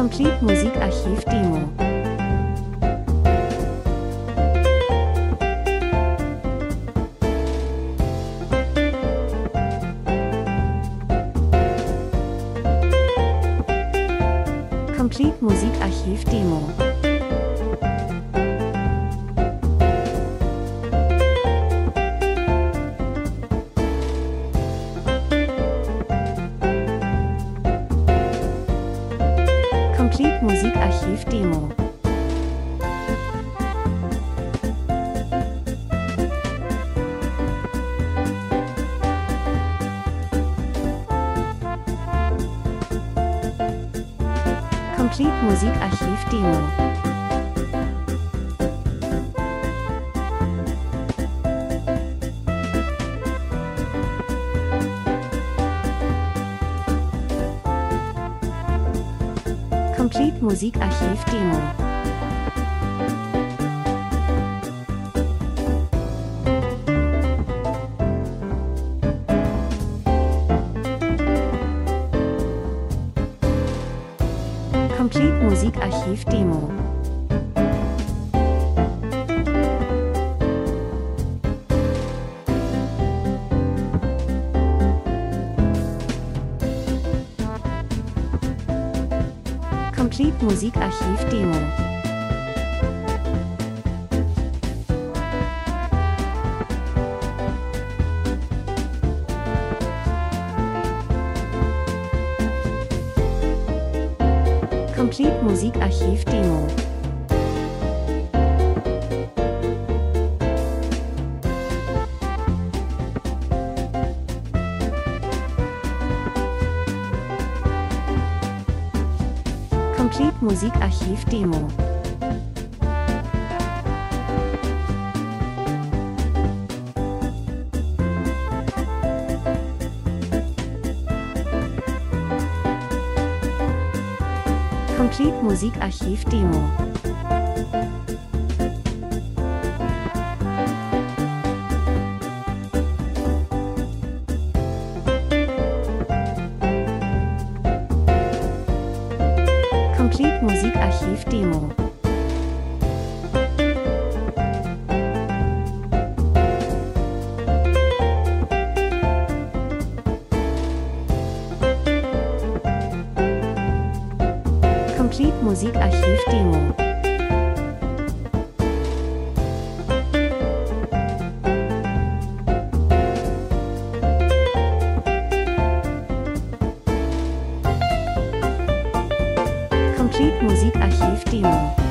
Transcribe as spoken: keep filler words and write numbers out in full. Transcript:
Complete Musikarchiv Demo. Complete Musikarchiv Demo. Complete Musikarchiv Demo. Complete Musikarchiv Demo. Complete Musikarchiv Demo. Complete Musikarchiv Demo. Complete Musikarchiv Demo. Complete Musikarchiv Demo. Complete Musikarchiv Demo. Complete Musikarchiv Demo. Complete Musikarchiv Demo. Complete Musikarchiv Demo. Complete Musikarchiv Demo.